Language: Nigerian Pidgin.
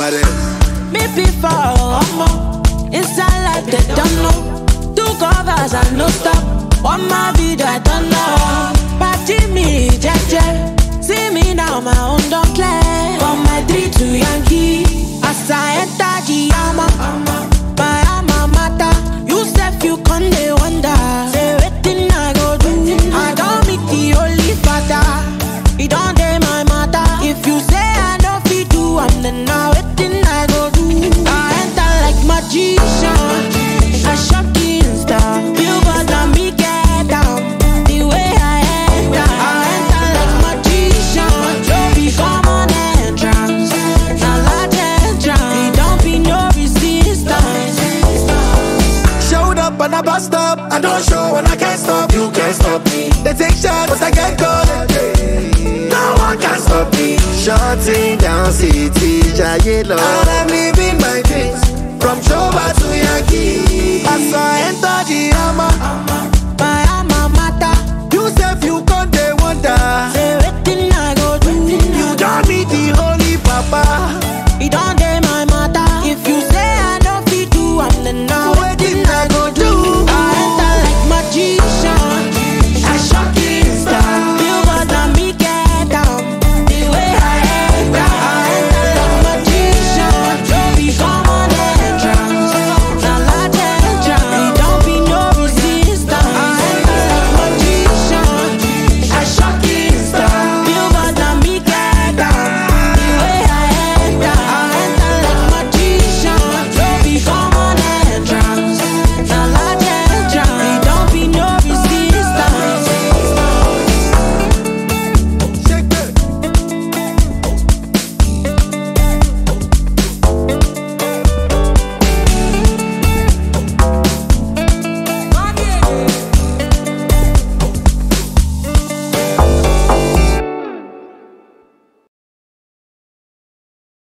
Me before, inside like they don't know. 2 covers and no stop. One my video, I don't know. Party me, jeje. See me now, my own don't play. From my 3 to Yankee. As I enter the armor, my alma mater. You said you can't they wonder. Say waiting I go do. I don't meet the only father. It don't day my matter. If you say I don't fit do, I'm the now waiting I go do. I enter like magician. I shock the star. You got on me get down. The way I enter like magician. Become an entrance. Now large entrance. It don't be no resistance. Showed up on a bus stop. I don't show when I can't stop. You can't stop me. They take shots, but I get caught. No one can stop me. Shutting down city, Jayelo. And I'm living my dreams. From Shoba to Yankee. As I enter the Hammer,